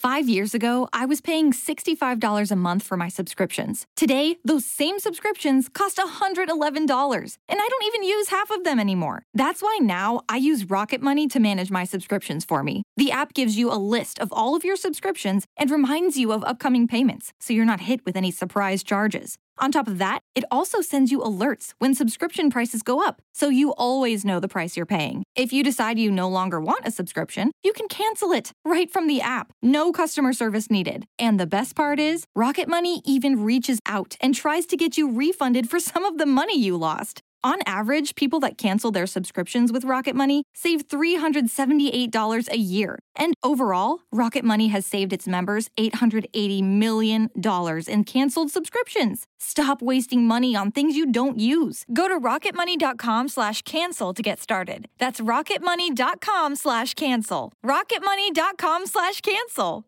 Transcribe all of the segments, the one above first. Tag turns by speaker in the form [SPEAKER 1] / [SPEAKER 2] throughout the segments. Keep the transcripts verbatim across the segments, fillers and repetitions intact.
[SPEAKER 1] Five years ago, I was paying sixty-five dollars a month for my subscriptions. Today, those same subscriptions cost one hundred eleven dollars, and I don't even use half of them anymore. That's why now I use Rocket Money to manage my subscriptions for me. The app gives you a list of all of your subscriptions and reminds you of upcoming payments, so you're not hit with any surprise charges. On top of that, it also sends you alerts when subscription prices go up, so you always know the price you're paying. If you decide you no longer want a subscription, you can cancel it right from the app. No customer service needed. And the best part is, Rocket Money even reaches out and tries to get you refunded for some of the money you lost. On average, people that cancel their subscriptions with Rocket Money save three hundred seventy-eight dollars a year. And overall, Rocket Money has saved its members eight hundred eighty million dollars in canceled subscriptions. Stop wasting money on things you don't use. Go to rocketmoney.com slash cancel to get started. That's rocketmoney.com slash cancel. rocketmoney.com slash cancel.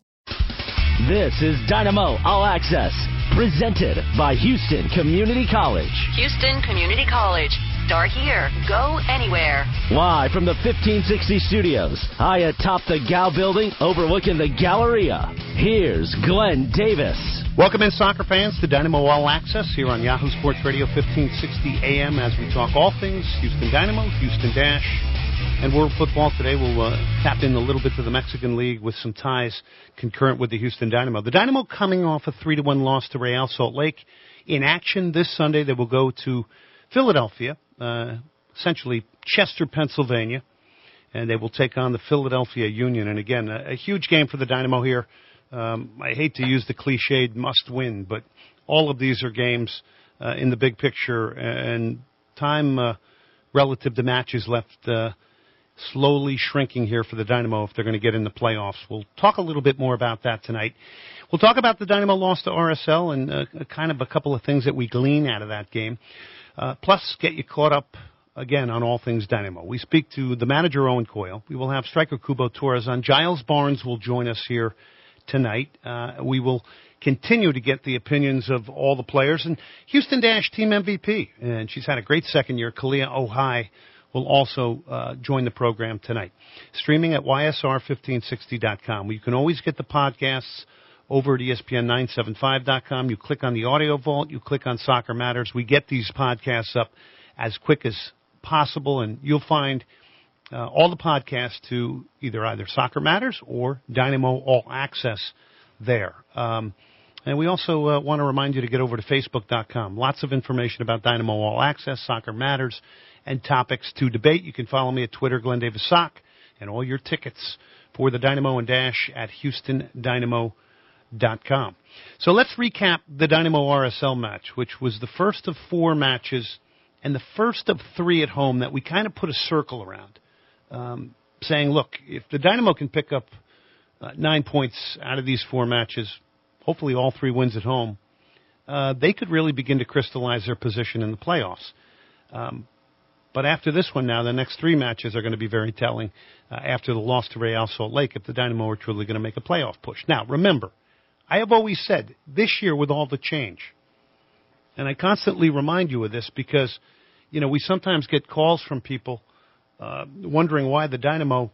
[SPEAKER 2] This is Dynamo All Access, presented by Houston Community College.
[SPEAKER 3] Houston Community College. Start here. Go anywhere.
[SPEAKER 2] Live from the fifteen sixty studios, high atop the Gow building overlooking the Galleria. Here's Glenn Davis.
[SPEAKER 4] Welcome in, soccer fans, to Dynamo All Access here on Yahoo Sports Radio fifteen sixty A M as we talk all things Houston Dynamo, Houston Dash, and world football. Today we'll uh, tap in a little bit to the Mexican League with some ties concurrent with the Houston Dynamo. The Dynamo coming off a three to one loss to Real Salt Lake. In action this Sunday, they will go to Philadelphia, uh, essentially Chester, Pennsylvania, and they will take on the Philadelphia Union. And again, a, a huge game for the Dynamo here. Um, I hate to use the cliched must win, but all of these are games uh, in the big picture, and time uh, relative to matches left uh, slowly shrinking here for the Dynamo if they're going to get in the playoffs. We'll talk a little bit more about that tonight. We'll talk about the Dynamo loss to R S L and uh, kind of a couple of things that we glean out of that game. Uh, plus, get you caught up again on all things Dynamo. We speak to the manager, Owen Coyle. We will have striker Kubo Torres on. Giles Barnes will join us here tonight. Uh, we will continue to get the opinions of all the players. And Houston Dash team M V P, and she's had a great second year, Kalia Ohai, will also uh, join the program tonight. Streaming at Y S R fifteen sixty dot com. You can always get the podcasts over at E S P N nine seventy-five dot com. You click on the audio vault. You click on Soccer Matters. We get these podcasts up as quick as possible, and you'll find uh, all the podcasts to either either Soccer Matters or Dynamo All Access there. Um, and we also uh, want to remind you to get over to Facebook dot com. Lots of information about Dynamo All Access, Soccer Matters, and topics to debate. You can follow me at Twitter, Glenn Davis Sock, and all your tickets for the Dynamo and Dash at Houston Dynamo dot com. So let's recap the Dynamo R S L match, which was the first of four matches and the first of three at home that we kind of put a circle around, um, saying, look, if the Dynamo can pick up uh, nine points out of these four matches, hopefully all three wins at home, uh, they could really begin to crystallize their position in the playoffs. Um, But after this one now, the next three matches are going to be very telling uh, after the loss to Real Salt Lake if the Dynamo are truly going to make a playoff push. Now, remember, I have always said this year with all the change, and I constantly remind you of this because, you know, we sometimes get calls from people uh, wondering why the Dynamo,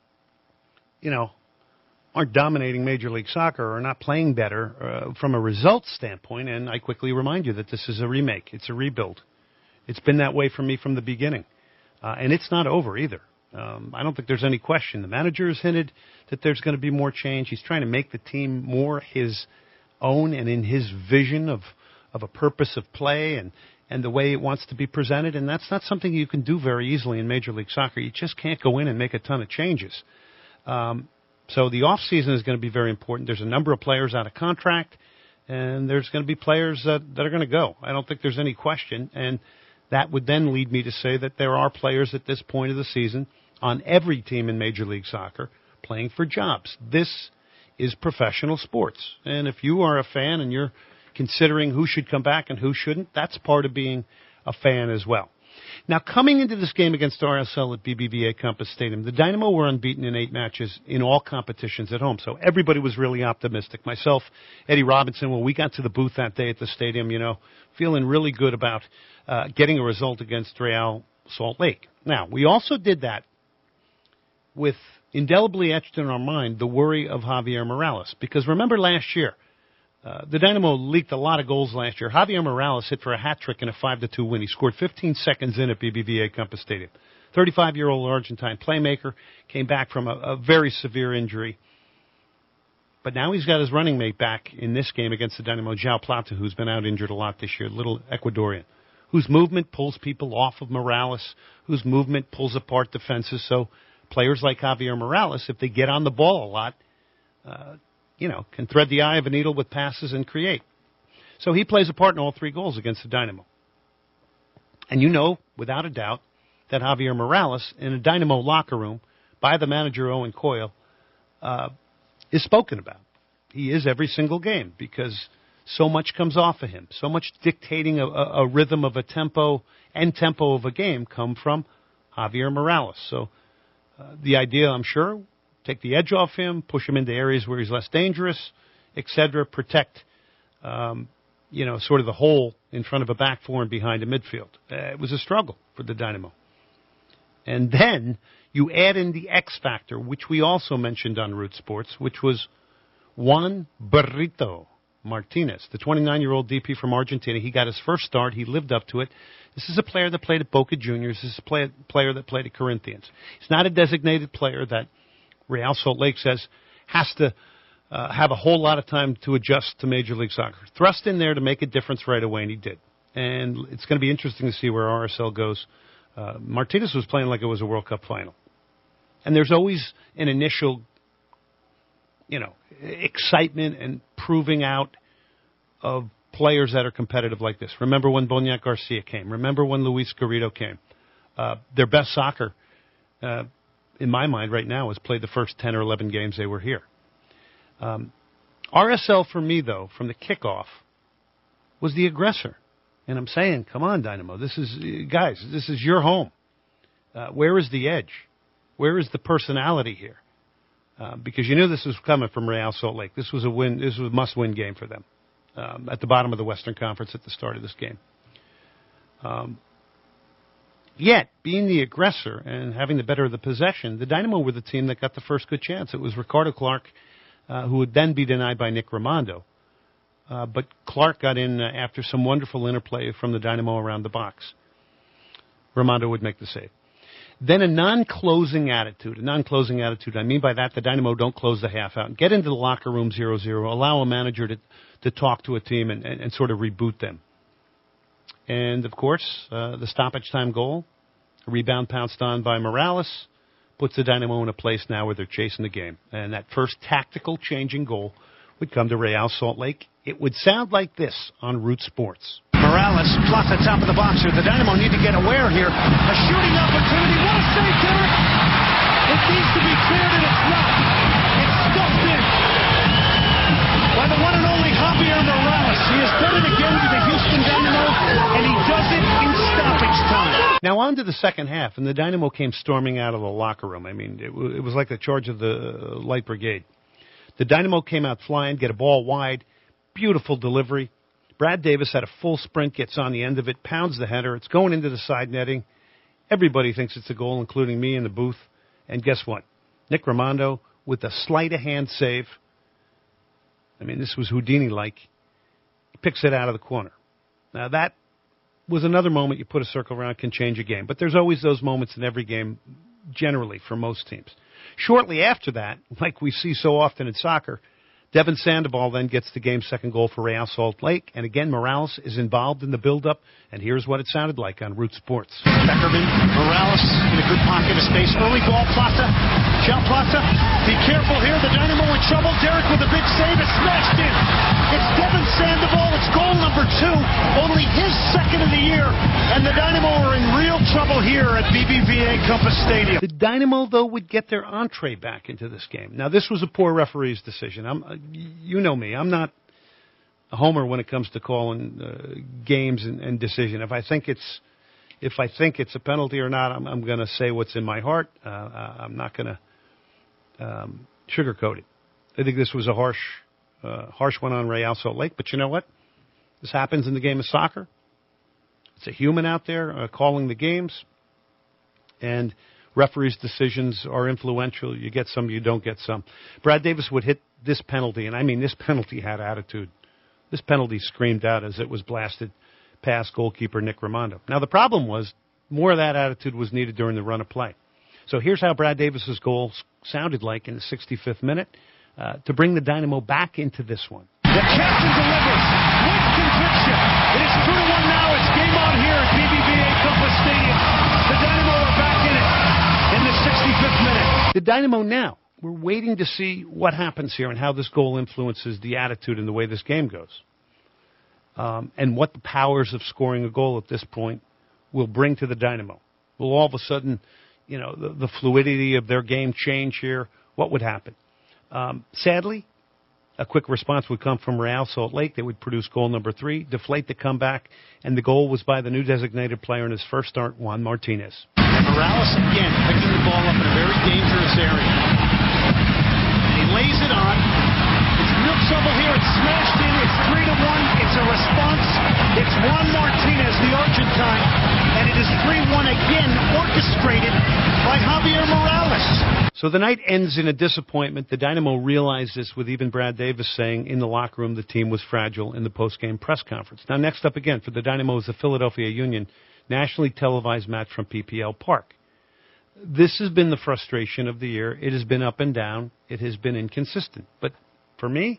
[SPEAKER 4] you know, aren't dominating Major League Soccer or not playing better uh, from a results standpoint, and I quickly remind you that this is a remake. It's a rebuild. It's been that way for me from the beginning. Uh, and it's not over either. Um, I don't think there's any question. The manager has hinted that there's going to be more change. He's trying to make the team more his own and in his vision of, of a purpose of play and, and the way it wants to be presented. And that's not something you can do very easily in Major League Soccer. You just can't go in and make a ton of changes. Um, so the offseason is going to be very important. There's a number of players out of contract, and there's going to be players that, that are going to go. I don't think there's any question. And that would then lead me to say that there are players at this point of the season on every team in Major League Soccer playing for jobs. This is professional sports. And if you are a fan and you're considering who should come back and who shouldn't, that's part of being a fan as well. Now, coming into this game against R S L at B B V A Compass Stadium, the Dynamo were unbeaten in eight matches in all competitions at home. So everybody was really optimistic. Myself, Eddie Robinson, when we got to the booth that day at the stadium, you know, feeling really good about uh, getting a result against Real Salt Lake. Now, we also did that with indelibly etched in our mind the worry of Javier Morales. Because remember last year, uh, the Dynamo leaked a lot of goals last year. Javier Morales hit for a hat trick in a five to two win. He scored fifteen seconds in at B B V A Compass Stadium. thirty-five-year-old Argentine playmaker, came back from a, a very severe injury. But now he's got his running mate back in this game against the Dynamo, João Plata, who's been out injured a lot this year, little Ecuadorian, whose movement pulls people off of Morales, whose movement pulls apart defenses. So players like Javier Morales, if they get on the ball a lot, uh, you know, can thread the eye of a needle with passes and create. So he plays a part in all three goals against the Dynamo. And you know, without a doubt, that Javier Morales, in a Dynamo locker room, by the manager Owen Coyle, uh, is spoken about. He is every single game because so much comes off of him. So much dictating a, a, a rhythm of a tempo and tempo of a game come from Javier Morales. So uh, the idea, I'm sure, take the edge off him, push him into areas where he's less dangerous, et cetera, protect, um, you know, sort of the hole in front of a back four and behind a midfield. Uh, it was a struggle for the Dynamo. And then you add in the X factor, which we also mentioned on Root Sports, which was Juan Burrito Martinez, the twenty-nine-year-old D P from Argentina. He got his first start. He lived up to it. This is a player that played at Boca Juniors. This is a play, player that played at Corinthians. He's not a designated player that Real Salt Lake says has to uh, have a whole lot of time to adjust to Major League Soccer. Thrust in there to make a difference right away, and he did. And it's going to be interesting to see where R S L goes. Uh, Martinez was playing like it was a World Cup final. And there's always an initial, you know, excitement and proving out of players that are competitive like this. Remember when Boniek Garcia came. Remember when Luis Garrido came. Uh, their best soccer, uh, in my mind right now, is played the first ten or eleven games they were here. Um, R S L for me, though, from the kickoff, was the aggressor. And I'm saying, come on, Dynamo. This is, guys, this is your home. Uh, where is the edge? Where is the personality here? Uh, because you knew this was coming from Real Salt Lake. This was a win. This was a must-win game for them um, at the bottom of the Western Conference at the start of this game. Um, yet, being the aggressor and having the better of the possession, the Dynamo were the team that got the first good chance. It was Ricardo Clark, uh, who would then be denied by Nick Rimando. Uh, but Clark got in uh, after some wonderful interplay from the Dynamo around the box. Rimando would make the save. Then a non-closing attitude. A non-closing attitude, I mean by that the Dynamo don't close the half out. Get into the locker room zero zero. Allow a manager to, to talk to a team and, and, and sort of reboot them. And, of course, uh, the stoppage time goal, a rebound pounced on by Morales, puts the Dynamo in a place now where they're chasing the game. And that first tactical changing goal would come to Real Salt Lake. It would sound like this on Root Sports.
[SPEAKER 5] Morales, Plata, top of the box here. The Dynamo need to get aware here. A shooting opportunity. What a save, Derek! It needs to be cleared, and it's not. It's stuffed in by the one and only Javier Morales. He has done it again to the Houston Dynamo, and he does it in stoppage time.
[SPEAKER 4] Now on to the second half, and the Dynamo came storming out of the locker room. I mean, it, w- it was like the charge of the uh, Light Brigade. The Dynamo came out flying, get a ball wide, beautiful delivery. Brad Davis had a full sprint, gets on the end of it, pounds the header. It's going into the side netting. Everybody thinks it's a goal, including me in the booth. And guess what? Nick Rimando with a sleight-of-hand save. I mean, this was Houdini-like. He picks it out of the corner. Now, that was another moment you put a circle around, can change a game. But there's always those moments in every game, generally, for most teams. Shortly after that, like we see so often in soccer, Devin Sandoval then gets the game's second goal for Real Salt Lake. And again, Morales is involved in the build-up. And here's what it sounded like on Root Sports.
[SPEAKER 5] Beckerman, Morales in a good pocket of space. Early ball, Plata. João Plata, be careful here. The Dynamo in trouble. Derek with a big save. It's smashed in. It's Devin Sandoval. It's goal number two. Only his second of the year. And the Dynamo are in real trouble here at B B V A Compass Stadium.
[SPEAKER 4] The Dynamo, though, would get their entree back into this game. Now, this was a poor referee's decision. I'm, uh, you know me. I'm not a homer when it comes to calling uh, games and, and decision. If I think it's if I think it's a penalty or not, I'm, I'm going to say what's in my heart. Uh, I'm not going to um, sugarcoat it. I think this was a harsh, uh, harsh one on Real Salt Lake. But you know what? This happens in the game of soccer. It's a human out there uh, calling the games. And referees' decisions are influential. You get some, you don't get some. Brad Davis would hit this penalty, and I mean this penalty had attitude. This penalty screamed out as it was blasted past goalkeeper Nick Raimondo. Now, the problem was more of that attitude was needed during the run of play. So here's how Brad Davis's goal sounded like in the sixty-fifth minute uh, to bring the Dynamo back into this one.
[SPEAKER 5] The captain delivers with conviction. It is two to one now. It's game on here at B B V A Compass Stadium. The Dynamo are back in it in the sixty-fifth minute.
[SPEAKER 4] The Dynamo now. We're waiting to see what happens here and how this goal influences the attitude and the way this game goes. Um, and what the powers of scoring a goal at this point will bring to the Dynamo. Will all of a sudden, you know, the, the fluidity of their game change here? What would happen? Um, sadly, a quick response would come from Real Salt Lake. They would produce goal number three, deflate the comeback, and the goal was by the new designated player in his first start, Juan Martinez.
[SPEAKER 5] And Morales again picking the ball up in a very dangerous area. And he lays it on. It's real trouble here. It's smashed in. It's three to one. It's a response. It's Juan Martinez, the Argentine, and it is three one again, orchestrated by Javier Morales.
[SPEAKER 4] So the night ends in a disappointment. The Dynamo realized this with even Brad Davis saying in the locker room the team was fragile in the post-game press conference. Now, next up again for the Dynamo is the Philadelphia Union nationally televised match from P P L Park. This has been the frustration of the year. It has been up and down. It has been inconsistent. But for me,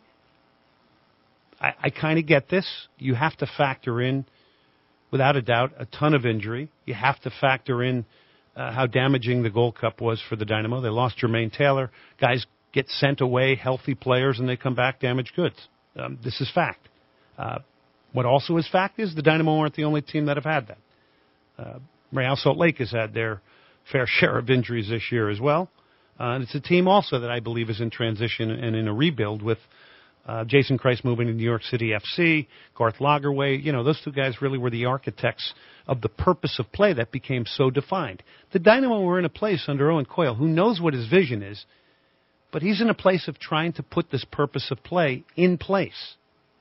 [SPEAKER 4] I, I kind of get this. You have to factor in, without a doubt, a ton of injury. You have to factor in uh, how damaging the Gold Cup was for the Dynamo. They lost Jermaine Taylor. Guys get sent away, healthy players, and they come back damaged goods. Um, this is fact. Uh, what also is fact is the Dynamo aren't the only team that have had that. Uh, Real Salt Lake has had their fair share of injuries this year as well. Uh, and it's a team also that I believe is in transition and in a rebuild with uh, Jason Kreis moving to New York City F C, Garth Lagerwey. You know, those two guys really were the architects of the purpose of play that became so defined. The Dynamo were in a place under Owen Coyle who knows what his vision is, but he's in a place of trying to put this purpose of play in place.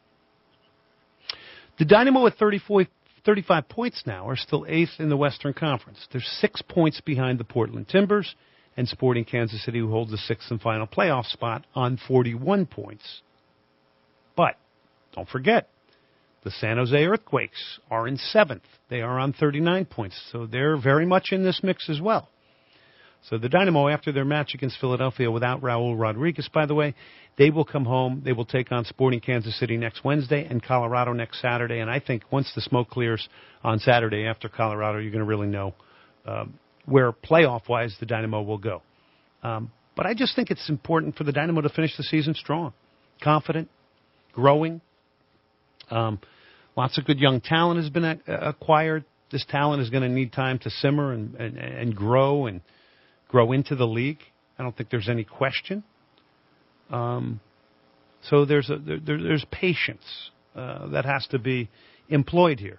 [SPEAKER 4] The Dynamo at thirty-four, thirty-five points now are still eighth in the Western Conference. They're six points behind the Portland Timbers and Sporting Kansas City, who holds the sixth and final playoff spot on forty-one points. But don't forget, the San Jose Earthquakes are in seventh. They are on thirty-nine points, so they're very much in this mix as well. So the Dynamo, after their match against Philadelphia without Raul Rodriguez, by the way, they will come home. They will take on Sporting Kansas City next Wednesday and Colorado next Saturday. And I think once the smoke clears on Saturday after Colorado, you're going to really know um, where playoff-wise the Dynamo will go. Um, but I just think it's important for the Dynamo to finish the season strong, confident, growing. Um, lots of good young talent has been a- acquired. This talent is going to need time to simmer and, and, and grow and grow into the league. I don't think there's any question. Um, so there's a, there, there's patience uh, that has to be employed here.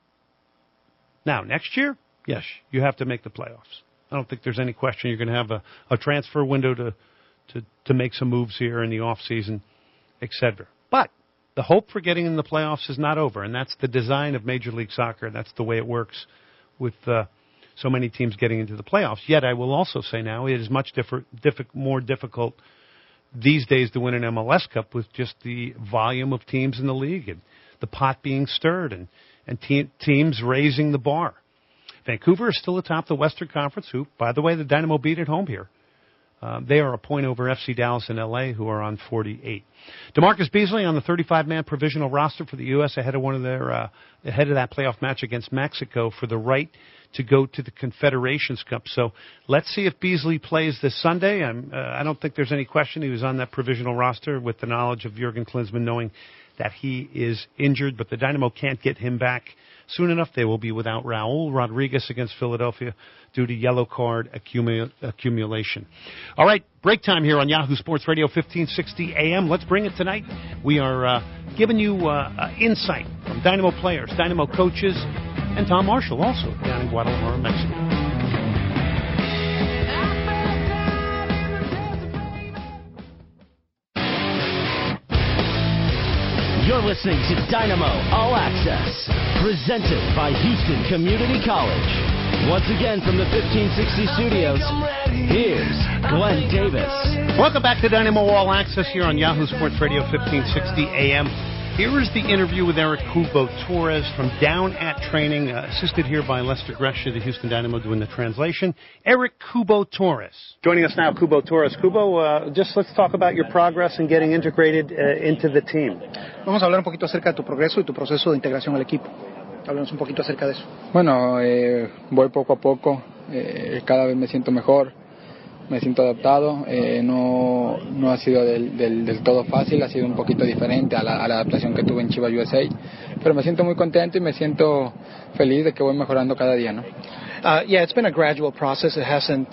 [SPEAKER 4] Now, next year, yes, you have to make the playoffs. I don't think there's any question you're going to have a, a transfer window to, to, to make some moves here in the offseason, et cetera. But the hope for getting in the playoffs is not over, and that's the design of Major League Soccer. That's the way it works with uh, so many teams getting into the playoffs. Yet I will also say now it is much differ, diffi- more difficult these days to win an M L S Cup with just the volume of teams in the league and the pot being stirred and, and te- teams raising the bar. Vancouver is still atop the Western Conference, who, by the way, the Dynamo beat at home here. Uh, they are a point over F C Dallas and L A, who are on forty-eight. DeMarcus Beasley on the thirty-five man provisional roster for the U S ahead of one of their uh, ahead of that playoff match against Mexico for the right to go to the Confederations Cup. So let's see if Beasley plays this Sunday. I'm, uh, I don't think there's any question he was on that provisional roster with the knowledge of Jurgen Klinsmann knowing that he is injured, but the Dynamo can't get him back soon enough. They will be without Raul Rodriguez against Philadelphia due to yellow card accumu- accumulation. All right, break time here on Yahoo Sports Radio, fifteen sixty A M. Let's bring it tonight. We are uh, giving you uh, uh, insight from Dynamo players, Dynamo coaches, and Tom Marshall also down in Guadalajara, Mexico.
[SPEAKER 2] You're listening to Dynamo All Access, presented by Houston Community College. Once again from the fifteen sixty studios, here's Glenn Davis.
[SPEAKER 4] Welcome back to Dynamo All Access here on Yahoo Sports Radio fifteen sixty A M. Here is the interview with Eric Cubo Torres from Down at Training, uh, assisted here by Lester Gresham, the Houston Dynamo, doing the translation. Eric Cubo Torres. Joining us now, Cubo Torres. Cubo, uh, just let's talk about your progress in getting integrated uh, into the team.
[SPEAKER 6] Vamos a hablar un poquito acerca de tu progreso y tu proceso de integración al equipo. Háblanos un poquito acerca de eso.
[SPEAKER 7] Bueno, eh, voy poco a poco, eh, cada vez me siento mejor, me siento adaptado, eh, no, no ha sido del, del, del todo fácil, ha sido un poquito diferente a la, a la adaptación que tuve en Chivas U S A, pero me siento muy contento y me siento feliz de que voy mejorando cada día, ¿no?
[SPEAKER 6] Uh, yeah, it's been a gradual process. It hasn't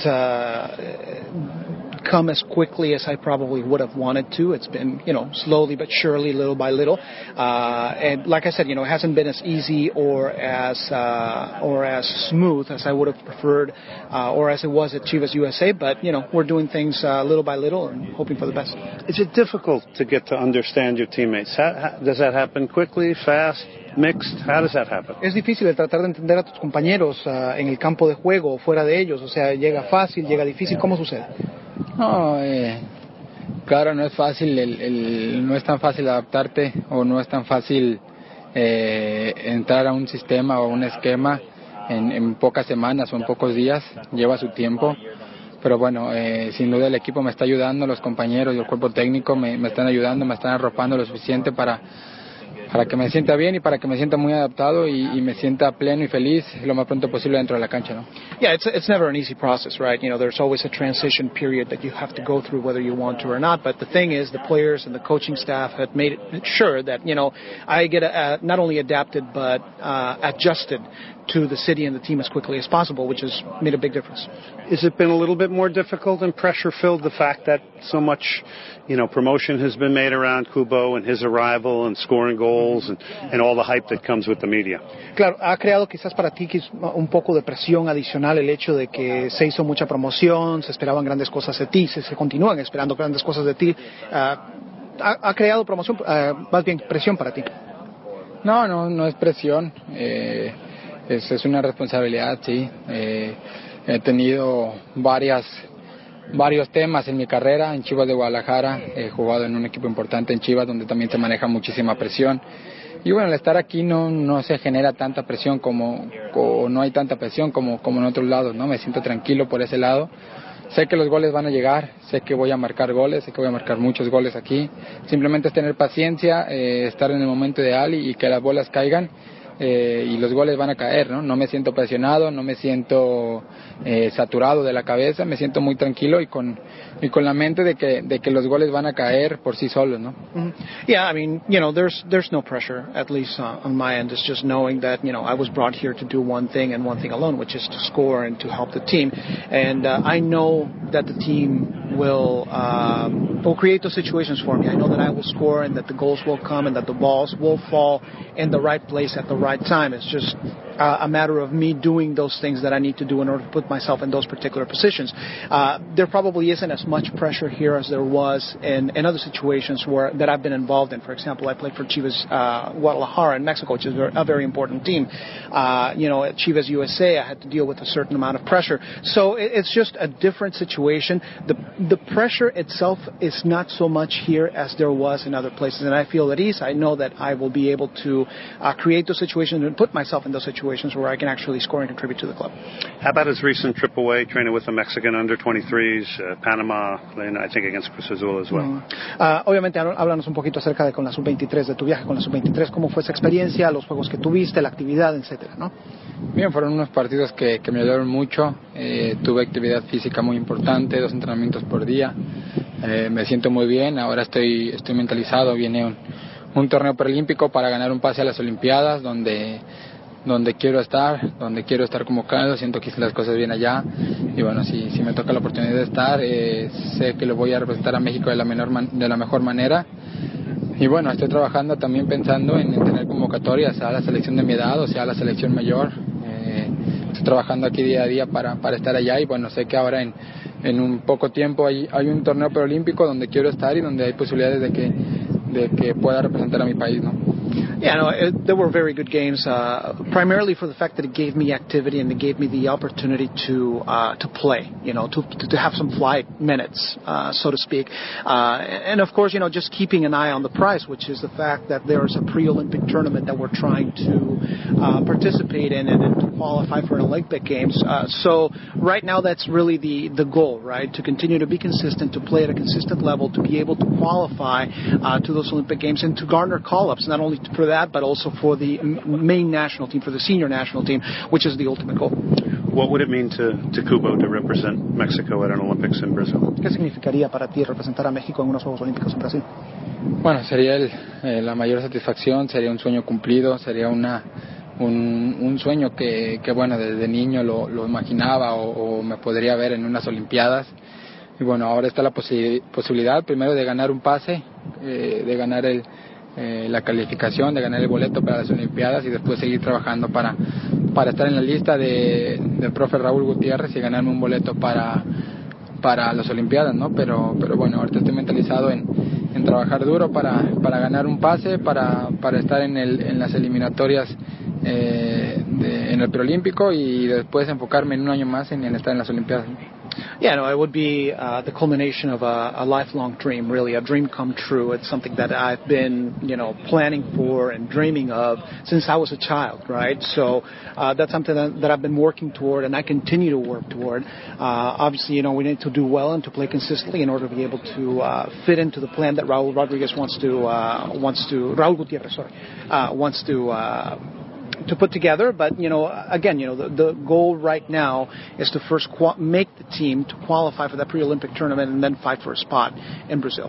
[SPEAKER 6] uh, come as quickly as I probably would have wanted to. It's been, you know, slowly but surely, little by little. Uh, and like I said, you know, it hasn't been as easy or as uh, or as smooth as I would have preferred, uh, or as it was at Chivas U S A. But you know, we're doing things uh, little by little and hoping for the best.
[SPEAKER 4] Is it difficult to get to understand your teammates? How, how, does that happen quickly, fast, mixed? How does that happen?
[SPEAKER 6] Es difícil el tratar de entender a tus compañeros uh, en el campo de juego o fuera de ellos. O sea, llega fácil, llega difícil. ¿Cómo sucede?
[SPEAKER 7] No, eh, claro, no es fácil, el, el, no es tan fácil adaptarte o no es tan fácil eh, entrar a un sistema o a un esquema en, en pocas semanas o en pocos días, lleva su tiempo, pero bueno, eh, sin duda el equipo me está ayudando, los compañeros y el cuerpo técnico me, me están ayudando, me están arropando lo suficiente para, para que me sienta bien y para que me sienta muy adaptado y, y me sienta pleno y feliz lo más pronto posible dentro de la cancha, ¿no?
[SPEAKER 6] Yeah, it's it's never an easy process, right? You know, there's always a transition period that you have to go through whether you want to or not. But the thing is, the players and the coaching staff have made it sure that, you know, I get uh, not only adapted but uh, adjusted to the city and the team as quickly as possible, which has made a big difference.
[SPEAKER 4] Has it been a little bit more difficult and pressure-filled, the fact that so much, you know, promotion has been made around Cubo and his arrival and scoring goals and, and all the hype that comes with the media?
[SPEAKER 6] Claro, ha creado quizás para ti un poco de presión adicional el hecho de que se hizo mucha promoción, se esperaban grandes cosas de ti, se, se continúan esperando grandes cosas de ti. Uh, ha, ha creado promoción, uh, más bien presión para ti.
[SPEAKER 7] No, no, no es presión. Eh, es, es una responsabilidad, sí. Eh, he tenido varias varios temas en mi carrera en Chivas de Guadalajara, he jugado en un equipo importante en Chivas donde también se maneja muchísima presión y bueno, al estar aquí no no se genera tanta presión como, o no hay tanta presión como, como en otros lados, ¿no? Me siento tranquilo por ese lado, sé que los goles van a llegar, sé que voy a marcar goles, sé que voy a marcar muchos goles aquí, simplemente es tener paciencia, eh, estar en el momento ideal y, y que las bolas caigan. Eh, y los goles van a caer, ¿no? No me siento presionado, no me siento eh, saturado de la cabeza, me siento muy tranquilo y con y con la mente de que de que los goles van a caer por sí solos, ¿no?
[SPEAKER 6] Mm-hmm. Yeah, I mean, you know, there's there's no pressure, at least uh, on my end. It's just knowing that, you know, I was brought here to do one thing and one thing alone, which is to score and to help the team. And uh, I know that the team will um, will create those situations for me. I know that I will score and that the goals will come and that the balls will fall in the right place at the right time. It's just uh, a matter of me doing those things that I need to do in order to put myself in those particular positions. Uh, there probably isn't as much pressure here as there was in, in other situations where that I've been involved in. For example, I played for Chivas uh, Guadalajara in Mexico, which is a very important team. Uh, you know, at Chivas U S A, I had to deal with a certain amount of pressure. So it, it's just a different situation. The the pressure itself is not so much here as there was in other places, and I feel at ease. I know that I will be able to uh, create those situations and put myself in those situations where I can actually score and contribute to the club.
[SPEAKER 4] How about his recent trip away, training with the Mexican under twenty-threes, uh, Panama, and I think against Cruz Azul as well?
[SPEAKER 6] Mm. Uh, obviamente, háblanos un poquito acerca de con la sub veintitrés, de tu viaje con la sub veintitrés, cómo fue esa experiencia, los juegos que tuviste, la actividad, etcétera, ¿no?
[SPEAKER 7] Bien, fueron unos partidos que, que me ayudaron mucho, eh, tuve actividad física muy importante, dos entrenamientos por día, eh, me siento muy bien, ahora estoy, estoy mentalizado, viene un, un torneo preolímpico para ganar un pase a las Olimpiadas, donde donde quiero estar, donde quiero estar convocado, siento que hice las cosas bien allá y bueno, si, si me toca la oportunidad de estar, eh, sé que lo voy a representar a México de la, menor man, de la mejor manera y bueno, estoy trabajando también pensando en, en tener convocatorias a la selección de mi edad, o sea, a la selección mayor, eh, estoy trabajando aquí día a día para, para estar allá y bueno, sé que ahora en, en un poco tiempo hay, hay un torneo preolímpico donde quiero estar y donde hay posibilidades de que de que pueda representar a mi país, ¿no?
[SPEAKER 6] Yeah, no, it, they were very good games, uh, primarily for the fact that it gave me activity and it gave me the opportunity to uh, to play, you know, to, to to have some flight minutes, uh, so to speak. Uh, and of course, you know, just keeping an eye on the prize, which is the fact that there is a pre-Olympic tournament that we're trying to uh, participate in and, and to qualify for an Olympic Games. Uh, so right now that's really the, the goal, right, to continue to be consistent, to play at a consistent level, to be able to qualify uh, to those Olympic Games and to garner call-ups, not only for that, but also for the main national team, for the senior national team, which is the ultimate goal.
[SPEAKER 4] What would it mean to, to Kubo to represent Mexico at an Olympics in Brazil?
[SPEAKER 6] ¿Qué significaría para ti representar a México en unos Juegos Olímpicos en Brasil?
[SPEAKER 7] Bueno, sería el, eh, la mayor satisfacción, sería un sueño cumplido, sería una un, un sueño que, que, bueno, desde niño lo, lo imaginaba o, o me podría ver en unas Olimpiadas. Y bueno, ahora está la posi- posibilidad primero de ganar un pase, eh, de ganar el Eh, la calificación, de ganar el boleto para las Olimpiadas y después seguir trabajando para, para estar en la lista de, del profe Raúl Gutiérrez y ganarme un boleto para, para las Olimpiadas, ¿no? Pero, pero bueno, ahorita estoy mentalizado en, en trabajar duro para, para ganar un pase, para, para estar en, el, en las eliminatorias eh, de, en el preolímpico y después enfocarme en un año más en, en estar en las Olimpiadas.
[SPEAKER 6] Yeah, no, it would be uh, the culmination of a, a lifelong dream, really, a dream come true. It's something that I've been, you know, planning for and dreaming of since I was a child, right? So uh, that's something that, that I've been working toward and I continue to work toward. Uh, obviously, you know, we need to do well and to play consistently in order to be able to uh, fit into the plan that Raul Rodriguez wants to, uh, wants to, Raul Gutierrez, sorry, uh, wants to, uh, to put together. But, you know, again, you know, the, the goal right now is to first qu- make the team to qualify for that pre-Olympic tournament and then fight for a spot in Brazil.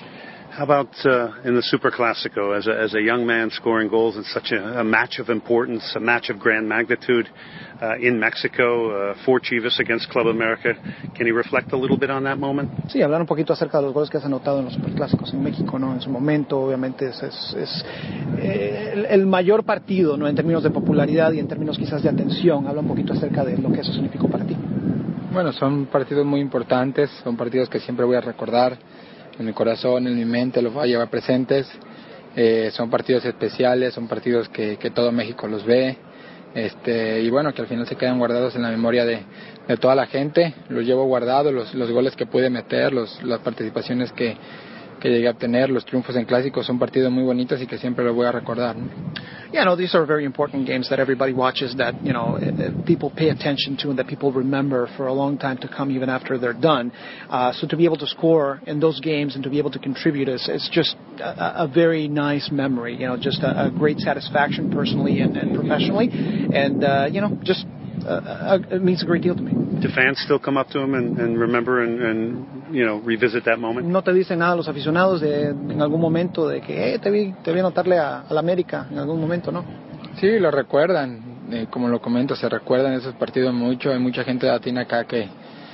[SPEAKER 4] How about uh, in the Super Classico, as a, as a young man scoring goals in such a, a match of importance, a match of grand magnitude uh, in Mexico, uh, for Chivas against Club America? Can you reflect a little bit on that moment?
[SPEAKER 6] Sí, hablar un poquito acerca de los goles que has anotado en los Superclásicos en México, ¿no? En su momento, obviamente, es, es, es eh, el, el mayor partido, ¿no? En términos de popularidad y en términos quizás de atención. Habla un poquito acerca de lo que eso significó para ti.
[SPEAKER 7] Bueno, son partidos muy importantes, son partidos que siempre voy a recordar. En mi corazón, en mi mente, los voy a llevar presentes. Eh, son partidos especiales, son partidos que, que todo México los ve. Este, y bueno, que al final se quedan guardados en la memoria de, de toda la gente. Los llevo guardados, los, los goles que pude meter, los, las participaciones que, que llegué a obtener, los triunfos en clásicos, son partidos muy bonitos y que siempre los voy a recordar, ¿no?
[SPEAKER 6] Yeah, no, these are very important games that everybody watches, that, you know, people pay attention to and that people remember for a long time to come, even after they're done. Uh, so to be able to score in those games and to be able to contribute is, is just a, a very nice memory, you know, just a, a great satisfaction personally and, and professionally. And, uh, you know, just uh, it means a great deal to me.
[SPEAKER 4] Do fans still come up to him and, and remember and, and, you know, revisit that moment?
[SPEAKER 6] ¿No te dicen nada los aficionados de, en algún momento de que eh, te vi te vi anotarle a, a la América en algún momento, no?
[SPEAKER 7] Sí, lo recuerdan, eh, como lo comento, se recuerdan esos partidos mucho. Hay mucha gente latina acá que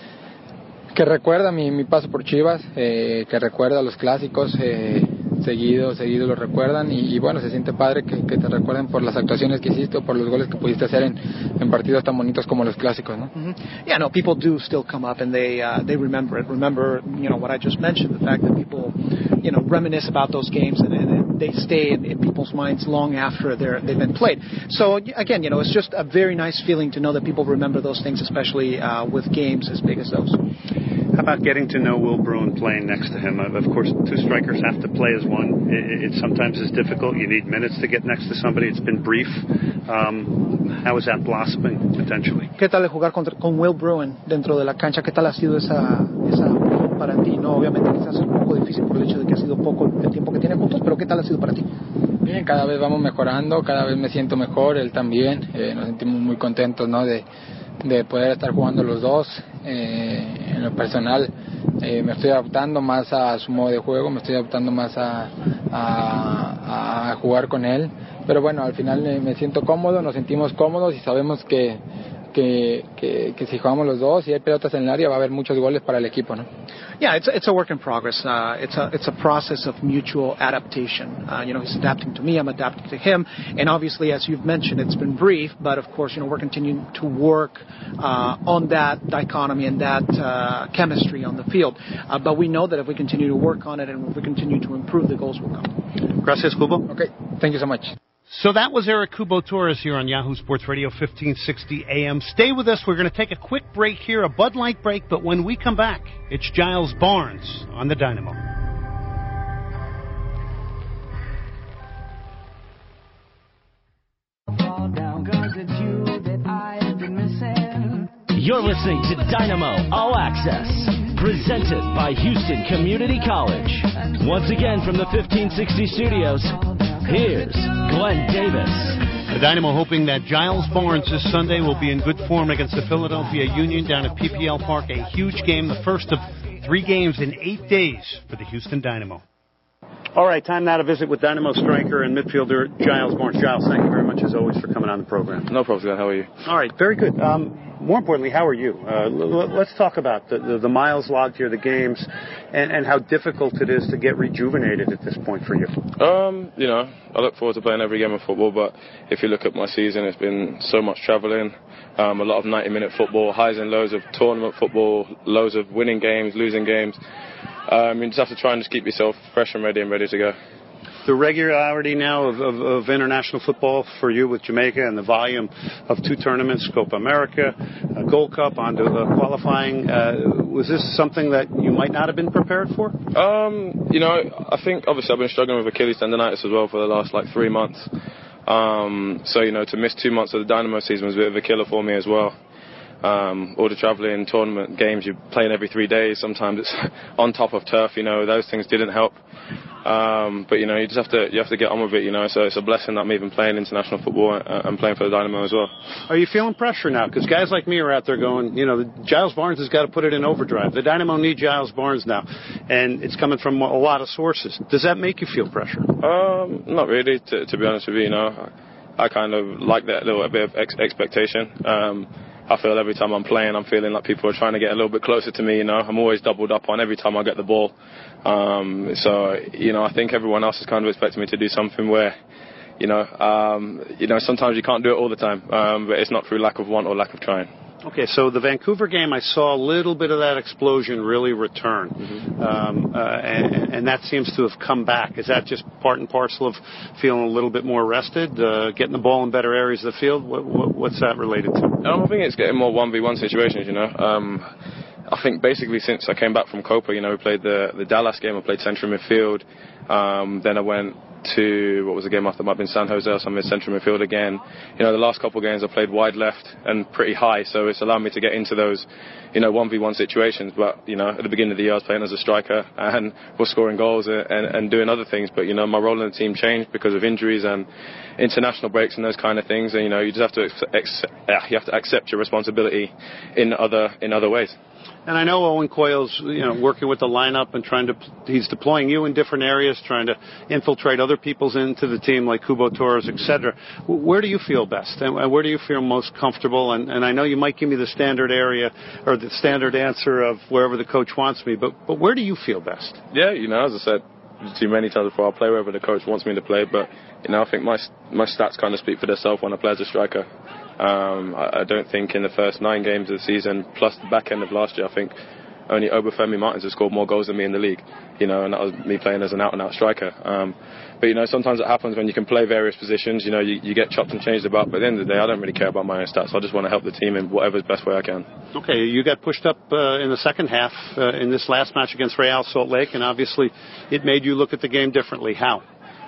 [SPEAKER 7] que recuerda mi, mi paso por Chivas, eh, que recuerda los clásicos, eh, seguido, seguido lo recuerdan y, y bueno, se siente padre que, que te recuerden por las actuaciones que hiciste o por los goles que pudiste hacer en, en partidos tan bonitos como los clásicos, ¿no?
[SPEAKER 6] Mm-hmm. Yeah, no, people do still come up and they uh, they remember it. Remember, you know, what I just mentioned, the fact that people, you know, reminisce about those games and, and they stay in, in people's minds long after they're they've been played. So again, you know, it's just a very nice feeling to know that people remember those things, especially uh, with games as big as those.
[SPEAKER 4] How about getting to know Will Bruin playing next to him? Of course, two strikers have to play as one. It, it sometimes is difficult. You need minutes to get next to somebody. It's been brief. Um, how is that blossoming potentially?
[SPEAKER 6] ¿Qué tal jugar contra, con Will Bruin dentro de la cancha? ¿Qué tal ha sido esa esa para ti? No, obviamente quizás es un poco difícil por el hecho de que ha sido poco el tiempo que tienen juntos, pero ¿qué tal ha sido para ti?
[SPEAKER 7] Bien, cada vez vamos mejorando, cada vez me siento mejor, él también. Eh, nos sentimos muy contentos, ¿no? De de poder estar jugando los dos. Eh, en lo personal eh, me estoy adaptando más a su modo de juego, me estoy adaptando más a, a, a jugar con él, pero bueno, al final me, me siento cómodo, nos sentimos cómodos y sabemos que, que, que, que si jugamos los dos y hay pelotas en el área va a haber muchos goles para el equipo, ¿no?
[SPEAKER 6] Yeah, it's it's a work in progress. Uh, it's a it's a process of mutual adaptation. Uh, you know, he's adapting to me, I'm adapting to him, and obviously, as you've mentioned, it's been brief, but of course, you know, we're continuing to work uh, on that dichotomy and that uh, chemistry on the field. Uh, but we know that if we continue to work on it and if we continue to improve, the goals will come.
[SPEAKER 4] Gracias, Kubo.
[SPEAKER 7] Okay, thank you so much.
[SPEAKER 4] So that was Eric Kubo Torres here on Yahoo Sports Radio, fifteen sixty A M. Stay with us. We're going to take a quick break here, a Bud Light break, but when we come back, it's Giles Barnes on the Dynamo.
[SPEAKER 2] You're listening to Dynamo All Access, presented by Houston Community College. Once again from the fifteen sixty studios, here's Glenn Davis.
[SPEAKER 4] The Dynamo hoping that Giles Barnes this Sunday will be in good form against the Philadelphia Union down at P P L Park. A huge game, the first of three games in eight days for the Houston Dynamo. All right, time now to visit with Dynamo striker and midfielder Giles Barnes. Giles, thank you very much as always for coming on the program.
[SPEAKER 8] No problem, Glenn. How are you?
[SPEAKER 4] All right, very good. Um, more importantly, how are you? Uh, l- let's talk about the, the, the miles logged here, the games, and, and how difficult it is to get rejuvenated at this point for you.
[SPEAKER 8] Um, you know, I look forward to playing every game of football, but if you look at my season, it's been so much travelling, um, a lot of ninety-minute football, highs and lows of tournament football, lows of winning games, losing games. Um, you just have to try and just keep yourself fresh and ready and ready to go.
[SPEAKER 4] The regularity now of, of, of international football for you with Jamaica and the volume of two tournaments, Copa America, uh, Gold Cup, onto uh, qualifying, uh, was this something that you might not have been prepared for?
[SPEAKER 8] Um, you know, I think obviously I've been struggling with Achilles tendonitis as well for the last like three months. Um, so, you know, to miss two months of the Dynamo season was a bit of a killer for me as well. Um, all the travelling, tournament games, you're playing every three days. Sometimes it's on top of turf, you know, those things didn't help. Um, but, you know, you just have to you have to get on with it, you know. So it's a blessing that I'm even playing international football and, and playing for the Dynamo as well.
[SPEAKER 4] Are you feeling pressure now? Because guys like me are out there going, you know, Giles Barnes has got to put it in overdrive. The Dynamo need Giles Barnes now, and it's coming from a lot of sources. Does that make you feel pressure?
[SPEAKER 8] Um, not really, to, to be honest with you, you know. I, I kind of like that little bit of ex- expectation. Um, I feel every time I'm playing, I'm feeling like people are trying to get a little bit closer to me, you know. I'm always doubled up on every time I get the ball. Um, so, you know, I think everyone else is kind of expecting me to do something where, you know, um, you know, sometimes you can't do it all the time, um, but it's not through lack of want or lack of trying.
[SPEAKER 4] Okay, so the Vancouver game, I saw a little bit of that explosion really return, mm-hmm. um, uh, and, and that seems to have come back. Is that just part and parcel of feeling a little bit more rested, uh, getting the ball in better areas of the field? What, what, what's that related to?
[SPEAKER 8] Um, I think it's getting more one v one situations, you know. Um, I think basically since I came back from Copa, you know, we played the, the Dallas game, I played central midfield, um, then I went to, what was the game after? It might have been San Jose or something, central midfield again. You know, the last couple of games I played wide left and pretty high, so it's allowed me to get into those, you know, one v one situations. But, you know, at the beginning of the year I was playing as a striker and was scoring goals and, and doing other things. But, you know, my role in the team changed because of injuries and international breaks and those kind of things. And, you know, you just have to ex- you have to accept your responsibility in other in other ways.
[SPEAKER 4] And I know Owen Coyle's, you know, working with the lineup and trying to, he's deploying you in different areas, trying to infiltrate other people's into the team like Kubo Torres, et cetera. Where do you feel best? And where do you feel most comfortable? And, and I know you might give me the standard area or the standard answer of wherever the coach wants me, but, but where do you feel best?
[SPEAKER 8] Yeah, you know, as I said too many times before, I'll play wherever the coach wants me to play, but, you know, I think my, my stats kind of speak for themselves when I play as a striker. Um, I, I don't think in the first nine games of the season, plus the back end of last year, I think only Obafemi Martins has scored more goals than me in the league, you know, and that was me playing as an out-and-out striker. Um, but, you know, sometimes it happens when you can play various positions, you know, you, you get chopped and changed about, but at the end of the day, I don't really care about my own stats. I just want to help the team in whatever's best way I can.
[SPEAKER 4] Okay, you got pushed up uh, in the second half uh, in this last match against Real Salt Lake, and obviously it made you look at the game differently. How?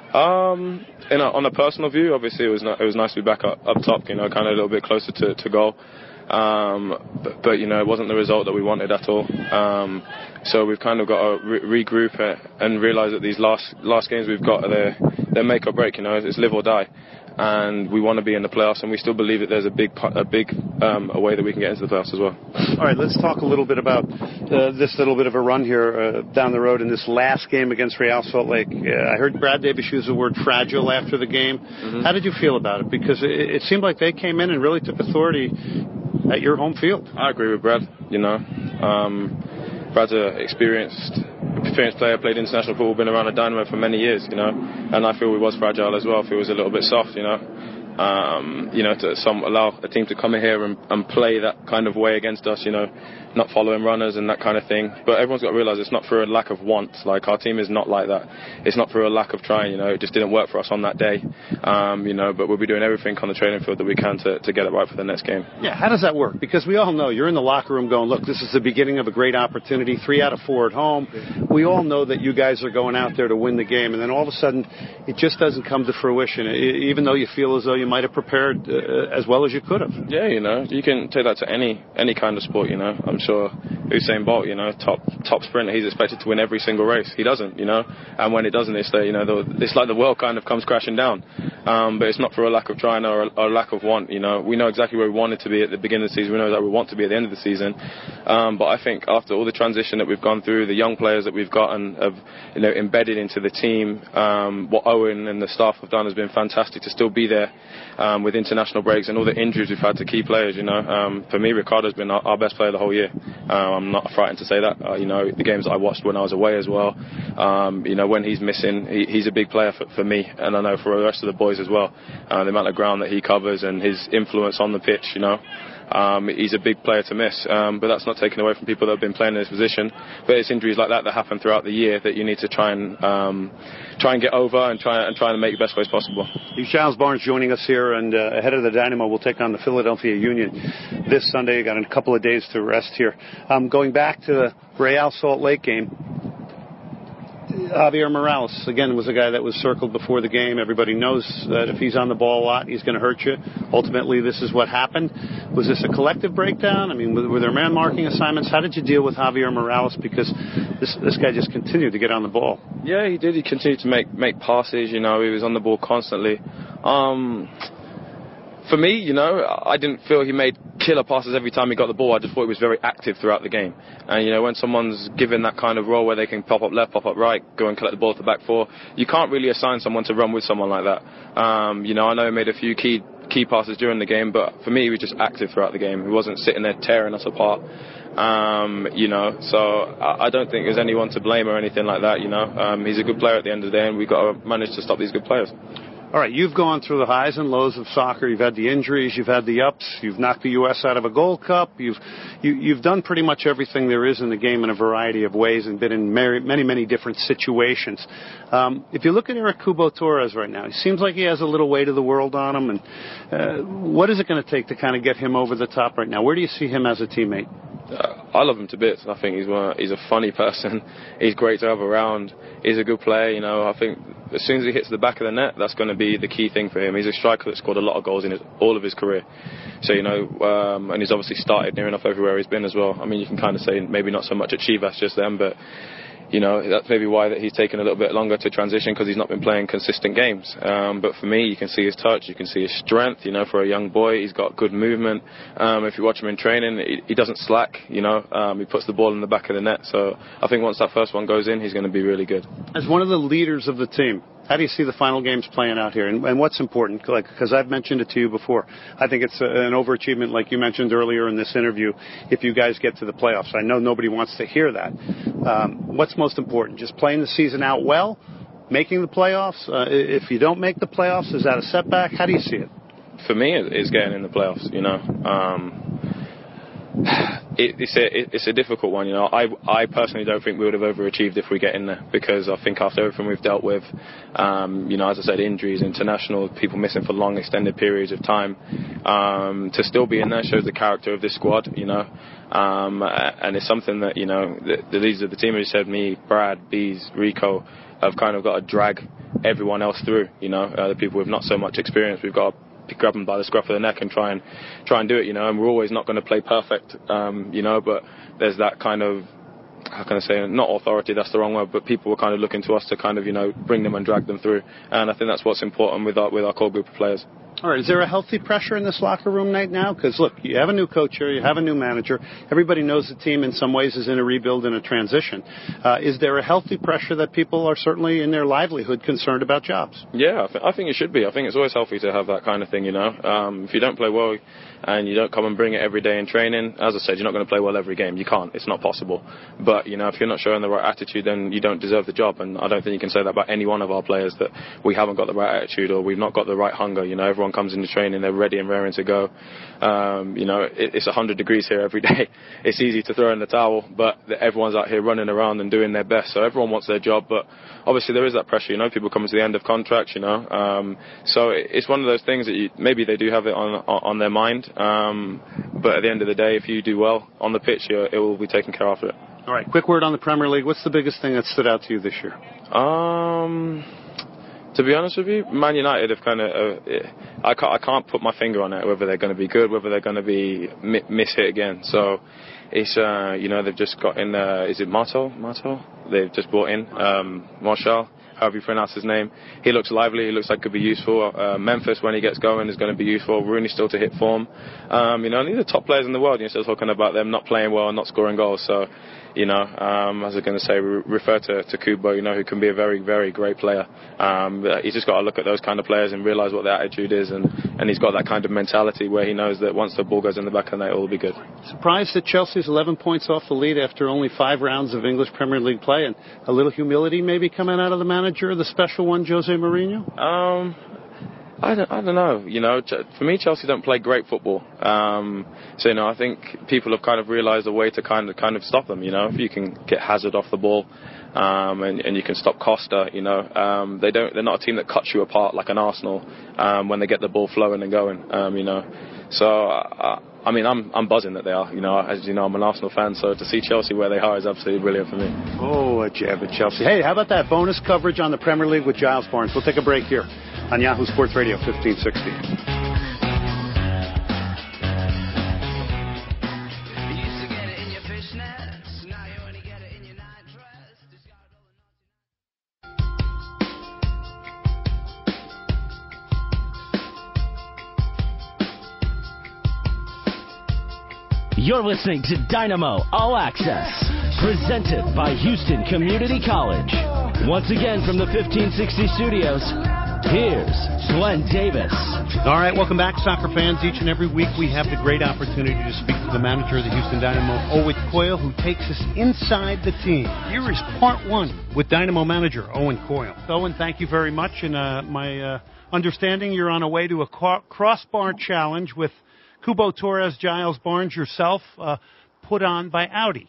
[SPEAKER 8] Um, in a, on a personal view, obviously it was not, it was nice to be back up, up top, you know, kind of a little bit closer to, to goal. Um, but, but, you know, it wasn't the result that we wanted at all. Um, so we've kind of got to re- regroup and realise that these last last games we've got, they're, they're make or break, you know, it's live or die. And we want to be in the playoffs, and we still believe that there's a big a big um, a way that we can get into the playoffs as well.
[SPEAKER 4] All right, let's talk a little bit about uh, this little bit of a run here uh, down the road in this last game against Real Salt Lake. Uh, I heard Brad Davis use the word fragile after the game. Mm-hmm. How did you feel about it? Because it, it seemed like they came in and really took authority at your home field.
[SPEAKER 8] I agree with Brad. You know, um, Brad's an experienced, experienced player, played international football, been around the Dynamo for many years. You know, and I feel he was fragile as well. I feel he was a little bit soft. You know. Um, you know, to some allow a team to come in here and, and play that kind of way against us, you know, not following runners and that kind of thing. But everyone's got to realise it's not for a lack of want. Like, our team is not like that. It's not for a lack of trying, you know. It just didn't work for us on that day, um, you know, but we'll be doing everything on the training field that we can to, to get it right for the next game.
[SPEAKER 4] Yeah, how does that work? Because we all know you're in the locker room going, look, this is the beginning of a great opportunity, three out of four at home. We all know that you guys are going out there to win the game, and then all of a sudden it just doesn't come to fruition, even though you feel as though you might have prepared uh, as well as you could have.
[SPEAKER 8] Yeah, you know, you can take that to any any kind of sport, you know. I'm sure Usain Bolt, you know, top top sprinter, he's expected to win every single race. He doesn't, you know, and when it doesn't, it's the, you know, the, it's like the world kind of comes crashing down. Um, but it's not for a lack of trying or a, or a lack of want, you know. We know exactly where we wanted to be at the beginning of the season. We know that we want to be at the end of the season. Um, but I think after all the transition that we've gone through, the young players that we've got and have, you know, embedded into the team, um, what Owen and the staff have done has been fantastic to still be there um, with international breaks and all the injuries we've had to key players, you know. Um, for me, Ricardo's been our, our best player the whole year. Uh, I'm not frightened to say that. Uh, you know, the games that I watched when I was away as well, um, you know, when he's missing, he, he's a big player for, for me, and I know for the rest of the boys as well. Uh, the amount of ground that he covers and his influence on the pitch, you know. Um, he's a big player to miss, um, but that's not taken away from people that have been playing in this position. But it's injuries like that that happen throughout the year that you need to try and um, try and get over and try and try and make the best ways possible.
[SPEAKER 4] Giles Barnes joining us here, and uh, ahead of the Dynamo, we'll take on the Philadelphia Union this Sunday. You got a couple of days to rest here. Um, going back to the Real Salt Lake game, Javier Morales, again, was a guy that was circled before the game. Everybody knows that if he's on the ball a lot, he's going to hurt you. Ultimately, this is what happened. Was this a collective breakdown? I mean, were there man-marking assignments? How did you deal with Javier Morales? Because this this guy just continued to get on the ball.
[SPEAKER 8] Yeah, he did. He continued to make, make passes, you know. He was on the ball constantly. Um... For me, you know, I didn't feel he made killer passes every time he got the ball. I just thought he was very active throughout the game. And, you know, when someone's given that kind of role where they can pop up left, pop up right, go and collect the ball at the back four, you can't really assign someone to run with someone like that. Um, you know, I know he made a few key key passes during the game, but for me, he was just active throughout the game. He wasn't sitting there tearing us apart. Um, you know, so I, I don't think there's anyone to blame or anything like that, you know. Um, he's a good player at the end of the day, and we've got to manage to stop these good players.
[SPEAKER 4] All right, you've gone through the highs and lows of soccer. You've had the injuries, you've had the ups, you've knocked the U S out of a Gold Cup. You've you, you've done pretty much everything there is in the game in a variety of ways and been in many, many, many different situations. Um, if you look at Eric Cubo Torres right now, he seems like he has a little weight of the world on him. And uh, what is it going to take to kind of get him over the top right now? Where do you see him as a teammate?
[SPEAKER 8] Uh, I love him to bits. I think he's one, he's a funny person. He's great to have around. He's a good player. You know, I think as soon as he hits the back of the net, that's going to be the key thing for him. He's a striker that scored a lot of goals in his, all of his career. So, you know, um, and he's obviously started near enough everywhere he's been as well. I mean, you can kind of say maybe not so much at Chivas just then, but you know, that's maybe why that he's taken a little bit longer to transition, because he's not been playing consistent games. Um, but for me, you can see his touch, you can see his strength. You know, for a young boy, he's got good movement. Um, if you watch him in training, he, he doesn't slack. You know, um, he puts the ball in the back of the net. So I think once that first one goes in, he's going to be really good.
[SPEAKER 4] As one of the leaders of the team, how do you see the final games playing out here? And, and what's important? Like, because I've mentioned it to you before. I think it's a, an overachievement, like you mentioned earlier in this interview, if you guys get to the playoffs. I know nobody wants to hear that. Um, what's most important? Just playing the season out well, making the playoffs? Uh, if you don't make the playoffs, is that a setback? How do you see it?
[SPEAKER 8] For me, it's getting in the playoffs, you know. Um, It, it's a it, it's a difficult one, you know. I I personally don't think we would have overachieved if we get in there, because I think after everything we've dealt with, um, you know, as I said, injuries, international, people missing for long extended periods of time, um, to still be in there shows the character of this squad, you know. Um, and it's something that, you know, the, the leaders of the team, as you said, me, Brad, Bees, Rico, have kind of got to drag everyone else through, you know. Uh, the people with not so much experience, we've got to grab them by the scruff of the neck and try and try and do it, you know. And we're always not going to play perfect, um, you know, but there's that kind of, how can I say, not authority, that's the wrong word, but people were kind of looking to us to kind of, you know, bring them and drag them through. And I think that's what's important with our with our core group of players.
[SPEAKER 4] All right, is there a healthy pressure in this locker room right now? Because, look, you have a new coach here, you have a new manager. Everybody knows the team in some ways is in a rebuild and a transition. Uh, is there a healthy pressure that people are certainly in their livelihood concerned about jobs?
[SPEAKER 8] Yeah, I, th- I think it should be. I think it's always healthy to have that kind of thing, you know. Um, if you don't play well and you don't come and bring it every day in training, as I said, you're not going to play well every game. You can't. It's not possible. But, you know, if you're not showing the right attitude, then you don't deserve the job. And I don't think you can say that about any one of our players, that we haven't got the right attitude or we've not got the right hunger. You know, everyone comes into training, they're ready and raring to go. Um, you know, it, it's one hundred degrees here every day. It's easy to throw in the towel, but everyone's out here running around and doing their best. So everyone wants their job, but obviously there is that pressure. You know, people coming to the end of contracts, you know. Um, so it's one of those things that you, maybe they do have it on on their mind. Um, but at the end of the day, if you do well on the pitch, it will be taken care of it.
[SPEAKER 4] All right, quick word on the Premier League. What's the biggest thing that stood out to you this year?
[SPEAKER 8] Um... To be honest with you, Man United have kind of, uh, I, can't, I can't put my finger on it, whether they're going to be good, whether they're going to be mi- miss hit again. So it's, uh, you know, they've just got in, uh, is it Marto? Marto? They've just brought in um, Martial, however you pronounce his name. He looks lively, he looks like could be useful. Uh, Memphis, when he gets going, is going to be useful. Rooney still to hit form. Um, you know, these are top players in the world. You're still talking about them not playing well and not scoring goals. So, you know, um, as I was going to say, re- refer to, to Kubo, you know, who can be a very, very great player. Um, he's just got to look at those kind of players and realise what their attitude is, and, and he's got that kind of mentality where he knows that once the ball goes in the back of the net, it will be good.
[SPEAKER 4] Surprised that Chelsea's eleven points off the lead after only five rounds of English Premier League play, and a little humility maybe coming out of the manager, the special one, Jose Mourinho?
[SPEAKER 8] Um... I don't, I don't know. You know, for me, Chelsea don't play great football. Um, so, you know, I think people have kind of realised a way to kind of kind of stop them. You know, if you can get Hazard off the ball, um, and, and you can stop Costa. You know, um, they don't. They're not a team that cuts you apart like an Arsenal um, when they get the ball flowing and going. Um, you know, so uh, I mean, I'm I'm buzzing that they are. You know, as you know, I'm an Arsenal fan, so to see Chelsea where they are is absolutely brilliant for me.
[SPEAKER 4] Oh, a jab at Chelsea. Hey, how about that bonus coverage on the Premier League with Giles Barnes? We'll take a break here on Yahoo Sports Radio fifteen sixty.
[SPEAKER 2] You're listening to Dynamo All Access, presented by Houston Community College. Once again from the fifteen sixty studios, here's Glenn Davis.
[SPEAKER 4] All right, welcome back, soccer fans. Each and every week we have the great opportunity to speak to the manager of the Houston Dynamo, Owen Coyle, who takes us inside the team. Here is part one with Dynamo manager Owen Coyle. Owen, thank you very much. And uh, my uh, understanding, you're on a way to a car- crossbar challenge with Kubo Torres, Giles Barnes, yourself, uh, put on by Audi.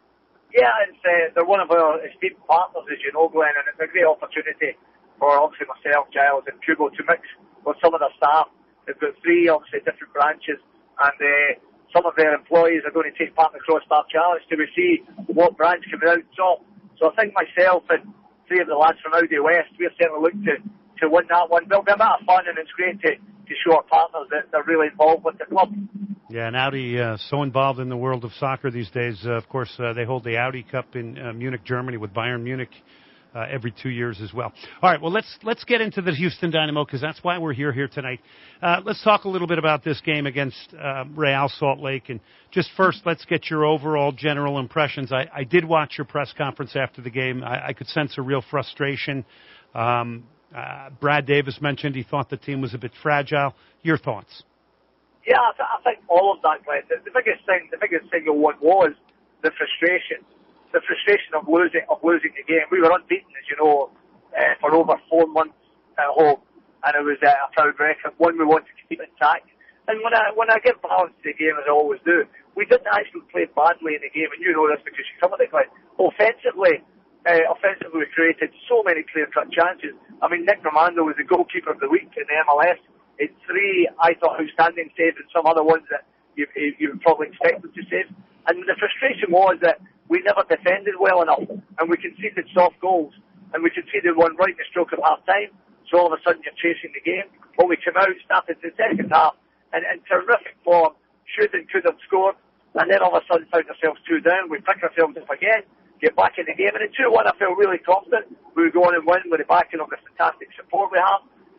[SPEAKER 9] Yeah, it's, uh, they're one of our esteemed partners, as you know, Glenn, and it's a great opportunity for obviously myself, Giles, and Kubo to mix with some of their staff. They've got three, obviously, different branches, and uh, some of their employees are going to take part in the Crossbar Challenge to see what branch comes out top. So I think myself and three of the lads from Audi West, we're certainly looking to, to win that one. It'll be a bit of fun, and it's great to, to show our partners that they're really involved with the club.
[SPEAKER 4] Yeah, and Audi uh, so involved in the world of soccer these days. Uh, of course, uh, they hold the Audi Cup in uh, Munich, Germany, with Bayern Munich uh, every two years as well. All right, well, let's let's get into the Houston Dynamo, because that's why we're here here tonight. Uh, let's talk a little bit about this game against uh, Real Salt Lake. And just first, let's get your overall general impressions. I, I did watch your press conference after the game. I, I could sense a real frustration. Um, uh, Brad Davis mentioned he thought the team was a bit fragile. Your thoughts?
[SPEAKER 9] Yeah, I, th- I think all of that, Glenn. The, the biggest thing, the biggest single one was the frustration, the frustration of losing, of losing the game. We were unbeaten, as you know, uh, for over four months at home, and it was uh, a proud record. One we wanted to keep intact. And when I when I give balance to the game, as I always do, we didn't actually play badly in the game, and you know this because you covered it, Glenn. Offensively, uh, offensively we created so many clear-cut chances. I mean, Nick Romando was the goalkeeper of the week in the M L S. It's three, I thought, outstanding saves, and some other ones that you, you would probably expect them to save. And the frustration was that we never defended well enough, and we conceded soft goals, and we conceded one right in the stroke of half time. So all of a sudden you're chasing the game. But we came out, started the second half, and in terrific form, should and could have scored, and then all of a sudden found ourselves two down. We pick ourselves up again, get back in the game, and at two one I felt really confident we would go on and win with the backing of the fantastic support we have.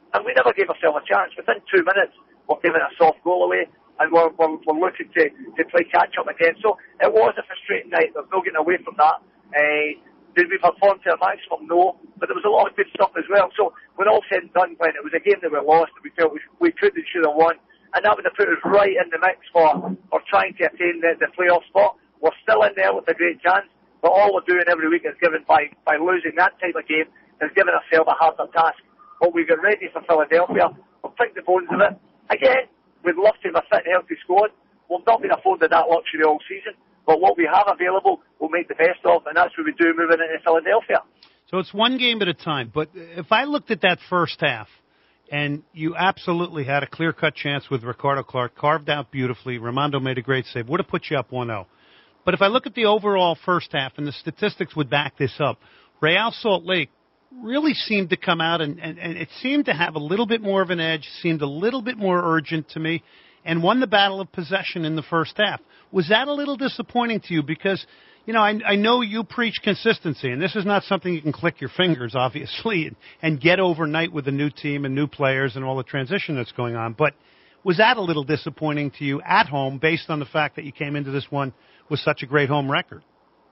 [SPEAKER 9] and we never gave ourselves a chance. Within two minutes, we're giving a soft goal away, and we're, we're, we're looking to, to play catch-up again. So it was a frustrating night. There's no getting away from that. Uh, did we perform to our maximum? No. But there was a lot of good stuff as well. So when all said and done, Glenn, it was a game that we lost, and we felt we, we could and should have won. And that would have put us right in the mix for, for trying to attain the, the playoff spot. We're still in there with a great chance, but all we're doing every week is given by, by losing that type of game, is giving ourselves a harder task. But we got ready for Philadelphia. We'll pick the bones of it. Again, we'd love to have a fit and healthy squad. We've not been afforded that luxury all season, but what we have available, we'll make the best of, and that's what we do moving into Philadelphia.
[SPEAKER 4] So it's one game at a time, but if I looked at that first half, and you absolutely had a clear-cut chance with Ricardo Clark, carved out beautifully. Raimondo made a great save. Would have put you up one oh. But if I look at the overall first half, and the statistics would back this up, Real Salt Lake really seemed to come out, and, and, and it seemed to have a little bit more of an edge, seemed a little bit more urgent to me, and won the battle of possession in the first half. Was that a little disappointing to you? Because, you know, I, I know you preach consistency, and this is not something you can click your fingers, obviously, and, and get overnight with a new team and new players and all the transition that's going on. But was that a little disappointing to you at home based on the fact that you came into this one with such a great home record?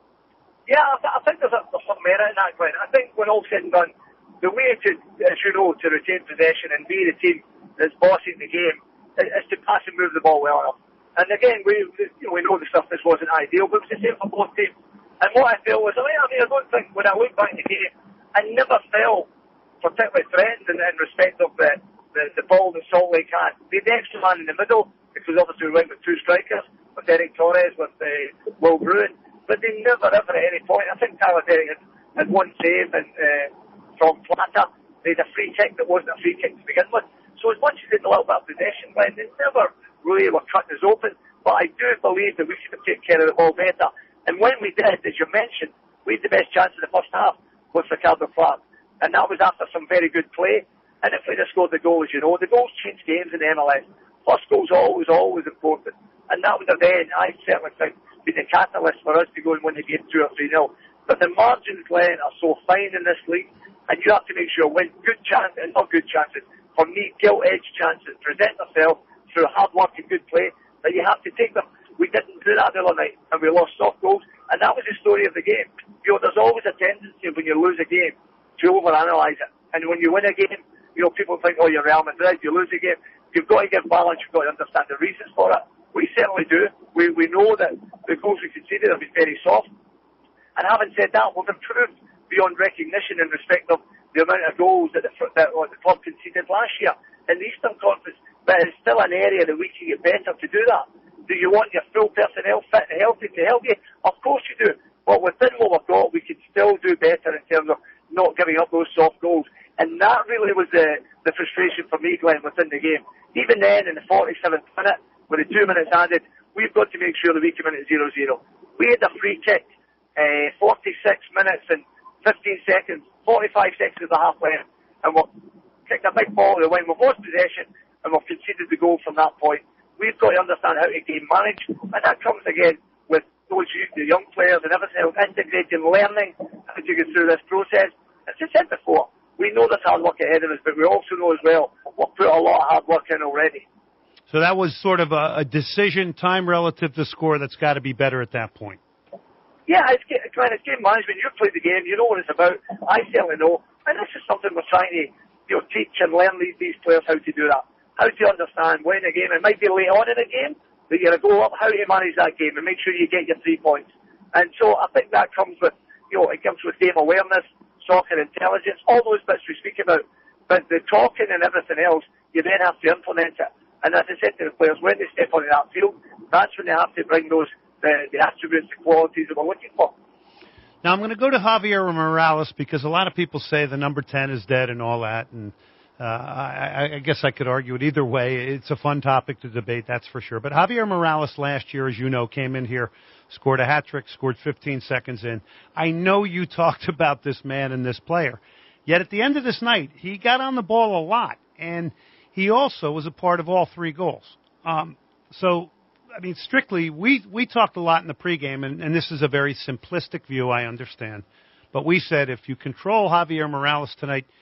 [SPEAKER 9] Yeah, I, th- I think there's, a, there's some merit in that, Glenn. I think when all said and done, the way to, as you know, to retain possession and be the team that's bossing the game is, is to pass and move the ball well enough. And again, we you know, we know the surface wasn't ideal, but it was the same for both teams. And what I felt was, I mean, I, mean, I don't think, when I look back in the game, I never felt particularly threatened in, in respect of the, the, the ball that Salt Lake had. They had the extra man in the middle, because obviously we went with two strikers, with Eric Torres, with uh, Will Bruin, but they never ever at any point, I think Tyler Derrick had, had one save and, uh, from Plata. They had a free kick that wasn't a free kick to begin with. So as much as they had a little bit of possession, Glenn, they never really were cutting us open, but I do believe that we should have taken care of the ball better. And when we did, as you mentioned, we had the best chance in the first half with Ricardo Clark, and that was after some very good play. And if we'd have scored the goal, as you know, the goals change games in the M L S. First goal's always, always important, and that would have then, I certainly think, been the catalyst for us to go and win the game two or three nil. But the margins, Glenn, are so fine in this league, and you have to make sure when good chances, and not good chances, for me, gilt-edged chances present themselves through hard work and good play, that you have to take them. We didn't do that the other night, and we lost soft goals, and that was the story of the game. You know, there's always a tendency when you lose a game to overanalyze it, and when you win a game, you know, people think, oh, you're Real Madrid, you lose a game. You've got to give balance, you've got to understand the reasons for it. We certainly do. We we know that the goals we conceded have been very soft, and having said that, we've improved beyond recognition in respect of the amount of goals that the, that the club conceded last year in the Eastern Conference. But it's still an area that we can get better to do that. Do you want your full personnel fit and healthy to help you? Of course you do. But within what we've got, we can still do better in terms of not giving up those soft goals. And that really was the, the frustration for me, Glenn, within the game. Even then, in the forty-seventh minute, with the two minutes added, we've got to make sure that we come in at zero zero. We had a free kick, uh, forty-six minutes and fifteen seconds, forty-five seconds of the half left, and we've kicked a big ball to the wing. We've lost possession, and we've conceded the goal from that point. We've got to understand how to game manage, and that comes again with those the young players and everything else, integrating learning as you get through this process. As I said before, we know there's hard work ahead of us, but we also know as well we've put a lot of hard work in already.
[SPEAKER 4] So that was sort of a, a decision, time relative to score, that's got to be better at that point.
[SPEAKER 9] Yeah, it's, it's game management. You've played the game, you know what it's about. I certainly know, and this is something we're trying to, you know, teach and learn these, these players how to do that. How to understand when a game, it might be late on in a game, that you're going to go up, how to manage that game and make sure you get your three points. And so I think that comes with, you know, it comes with game awareness, soccer intelligence, all those bits we speak about. But the talking and everything else, you then have to implement it. And as I said to the players, when they step onto that field, that's when they have to bring those, the, the attributes, the qualities that we're looking for.
[SPEAKER 4] Now I'm going to go to Javier Morales, because a lot of people say the number ten is dead and all that, and Uh, I, I guess I could argue it either way. It's a fun topic to debate, that's for sure. But Javier Morales last year, as you know, came in here, scored a hat trick, scored fifteen seconds in. I know you talked about this man and this player. Yet at the end of this night, he got on the ball a lot, and he also was a part of all three goals. Um, so, I mean, strictly, we, we talked a lot in the pregame, and, and this is a very simplistic view, I understand. But we said if you control Javier Morales tonight,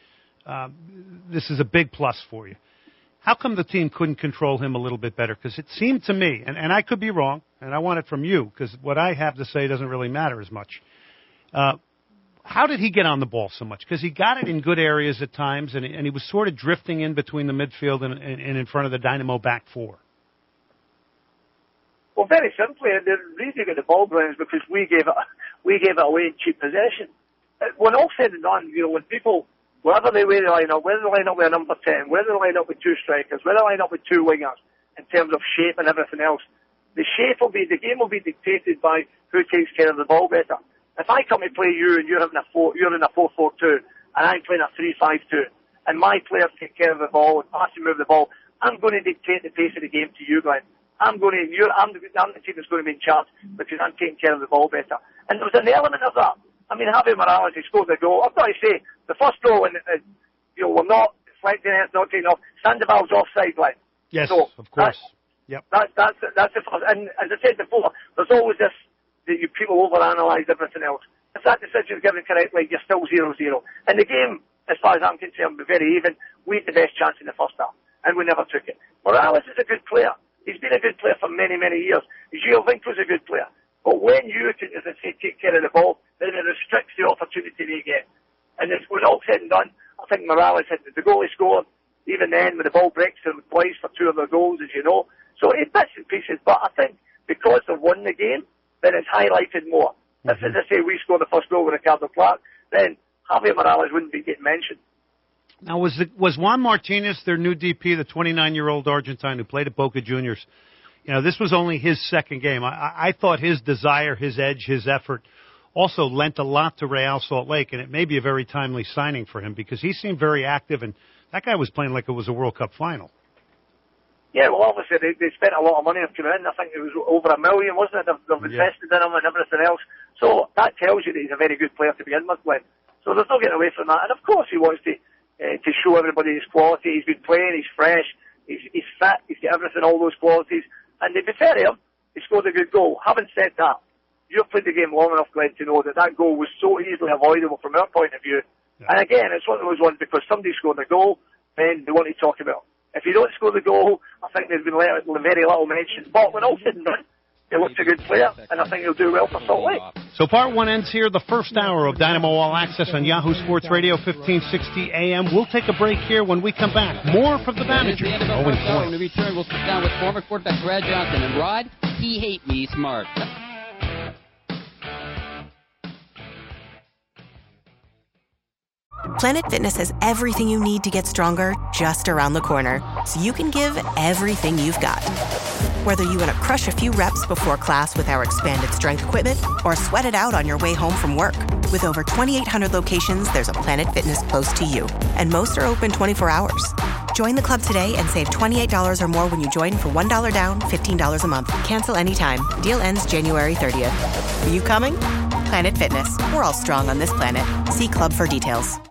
[SPEAKER 4] uh, this is a big plus for you. How come the team couldn't control him a little bit better? Because it seemed to me, and, and I could be wrong, and I want it from you, because what I have to say doesn't really matter as much. Uh, how did he get on the ball so much? Because he got it in good areas at times, and, and he was sort of drifting in between the midfield and, and, and in front of the Dynamo back four.
[SPEAKER 9] Well, very simply, the reason he got the ball, Brian, is because we gave it, we gave it away in cheap possession. When all said and done, you know, when people, wherever they wear the line up, whether they line up with a number ten, whether they line up with two strikers, whether they line up with two wingers, in terms of shape and everything else, the shape will be, the game will be dictated by who takes care of the ball better. If I come to play you and you're having a four, you're in a four four two, and I'm playing a three five two, and my players take care of the ball and pass and move the ball, I'm going to dictate the pace of the game to you, Glenn. I'm going to, you're, I'm the, I'm the team that's going to be in charge because I'm taking care of the ball better. And there was an element of that. I mean, Javier Morales, he scored the goal. I've got to say, the first goal, and uh, you know, we're not deflecting it, not taking off. Sandoval's offside, like.
[SPEAKER 4] Yes,
[SPEAKER 9] so
[SPEAKER 4] of course.
[SPEAKER 9] That, yep. That's that's that's the first. And as I said before, there's always this that you people overanalyze everything else. If that decision is given correctly, you're still zero zero. And the game, as far as I'm concerned, was very even. We had the best chance in the first half, and we never took it. Morales is a good player. He's been a good player for many, many years. Giovinco's a good player. But when you, as I say, take care of the ball, then it restricts the opportunity they get. And it's, when all said and done, I think Morales had the goal he scored, even then when the ball breaks him twice for two of the goals, as you know. So it bits and pieces. But I think because they've won the game, then it's highlighted more. Mm-hmm. If, as I say, we scored the first goal with Ricardo Clark, then Javier Morales wouldn't be getting mentioned.
[SPEAKER 4] Now, was the, was Juan Martinez their new D P, the twenty-nine-year-old Argentine who played at Boca Juniors? You know, this was only his second game. I, I thought his desire, his edge, his effort also lent a lot to Real Salt Lake, and it may be a very timely signing for him because he seemed very active, and that guy was playing like it was a World Cup final.
[SPEAKER 9] Yeah, well, obviously, they, they spent a lot of money on coming in. I think it was over a million, wasn't it? They've, they've
[SPEAKER 4] yeah.
[SPEAKER 9] invested in him and everything else. So that tells you that he's a very good player to begin with, Glenn. So there's no getting away from that. And, of course, he wants to uh, to show everybody his quality. He's been playing, he's fresh, he's, he's fit, he's got everything, all those qualities. And to be fair to him, he scored a good goal. Having said that, you've played the game long enough, Glenn, to know that that goal was so easily avoidable from our point of view. Yeah. And again, it's one of those ones because somebody scored a goal, then they want to talk about it. If you don't score the goal, I think there's been very little mention. But when all said and done, he looks a good player, and I think he'll do well for Salt Lake.
[SPEAKER 4] So part one ends here, the first hour of Dynamo All Access on Yahoo Sports Radio, fifteen sixty A M. We'll take a break here. When we come back, more from the manager, Owen Coyne.
[SPEAKER 10] When we return, we'll sit down with former quarterback Brad Johnson. And Rod, he hate me smart.
[SPEAKER 11] Planet Fitness has everything you need to get stronger just around the corner, so you can give everything you've got. Whether you want to crush a few reps before class with our expanded strength equipment or sweat it out on your way home from work. With over twenty-eight hundred locations, there's a Planet Fitness close to you, and most are open twenty-four hours. Join the club today and save twenty-eight dollars or more when you join for one dollar down, fifteen dollars a month. Cancel anytime. Deal ends January thirtieth. Are you coming? Planet Fitness. We're all strong on this planet. See club for details.